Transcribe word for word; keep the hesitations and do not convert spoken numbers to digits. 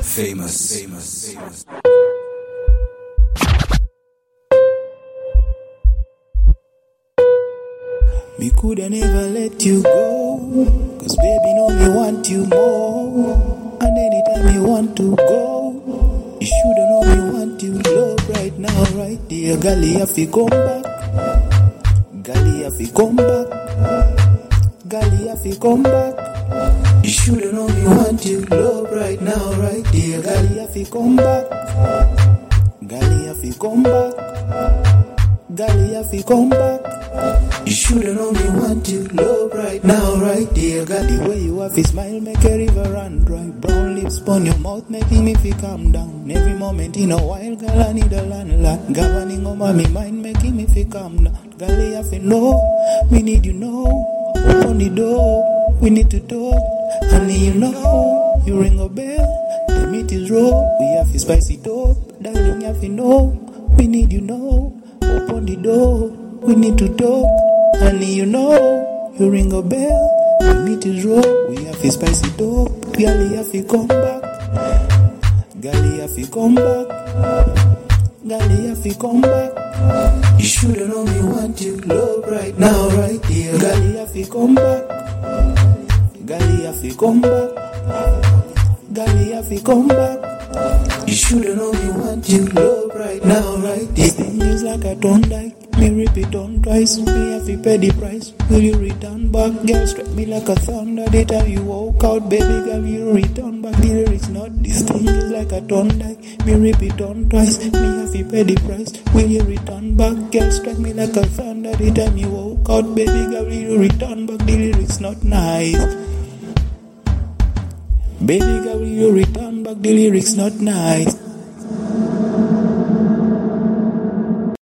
Famous. Famous. Famous. Me coulda never let you go, cause baby know me want you more. And anytime you want to go, you shoulda know me want you love right now, right there. Girl, you have to come back. Girl, you have to come back. Girl, you have to come back. You shoulda know me want you love right now, right there. Girl, you have to come back. Girl, you have to come back. Girl, you have to come back. You shoulda know me want you love right now, right there. Girl, the way you have a smile make a river run dry. Brown lips on your mouth making me feel calm down. Every moment in a while, girl, I need a landlord. Governing over me mind making me feel calm down. Girl, you have to know, we need you know. Open the door, we need to talk. Honey, you know, you ring a bell. The meat is raw, we have a spicy dope. Darling, you have to know, we need you know. Open the door, we need to talk. Honey, you know, you ring a bell. The meat is raw, we have a spicy dope. Girl, you have to come back. Girl, you have to come back. Girl, you have to come back. You shoulda know me want you love right now, right here. Girl, you have to come back. Girl, you have to come back. Girl, you have to come back. You shoulda know me want you love right now, right there. This thing is like a Thorndike. Me repeat on twice. Me have to pay the price. Will you return back? Girl, strike me like a thunder. The time you walk out, baby girl, you return back. The lyrics not. This thing is like a Thorndike. Me repeat on twice. Me have to pay the price. Will you return back? Girl, strike me like a thunder. The time you walk out, baby girl, will you return back? The lyrics not nice. Baby girl, will you return back? The lyrics not nice.